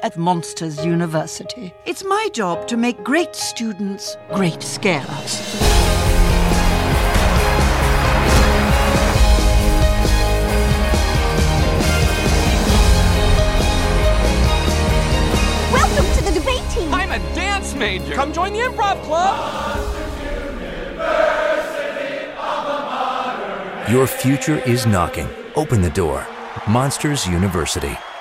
at Monsters University. It's my job to make great students great scarers. Welcome to the debate team. I'm a dance major. Come join the improv club. Your future is knocking. Open the door. Monsters University.